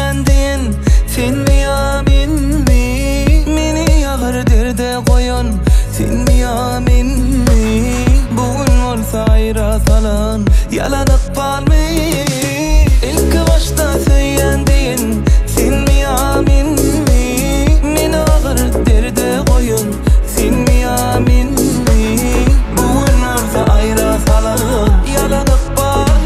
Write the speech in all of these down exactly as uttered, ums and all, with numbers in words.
söyendin, sen mi ya men mi? Meni yağır derde koyan, sen mi ya men mi? Bugün olsa ayra salan, yalanık var mı? İlk başta söyendin, sen mi ya men mi? Meni yağır derde koyan, sen mi ya men mi? Bugün olsa ayra salan, yalanık var mı?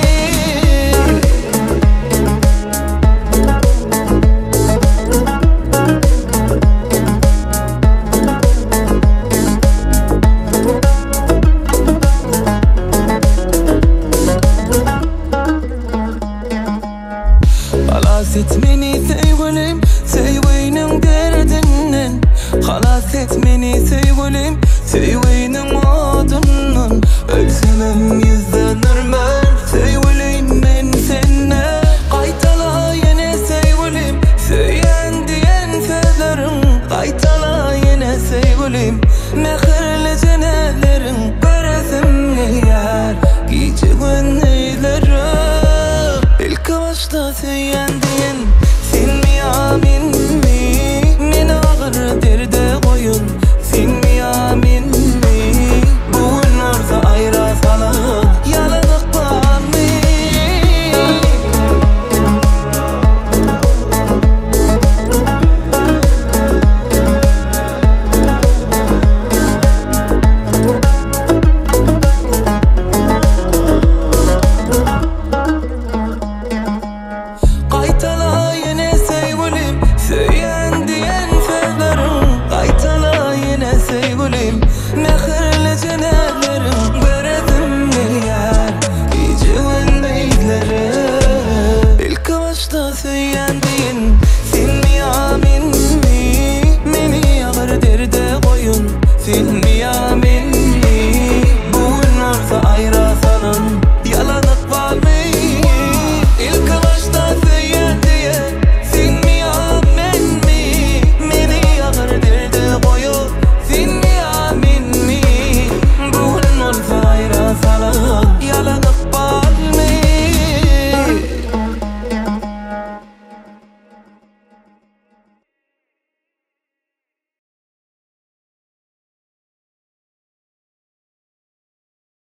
Halas etmeni sevgilim, sevginin derdinden. Halas etmeni sevgilim, sevginin adından. Ölsemem yüzlenirmen, sevgilim ben senne. Kaytala yine sevgilim, söyleyen diyen sözlerim. Kaytala yine sevgilim, mehirli cenelerim. Göresim gelir, gece gündüzlerim. İlk başta söyleyen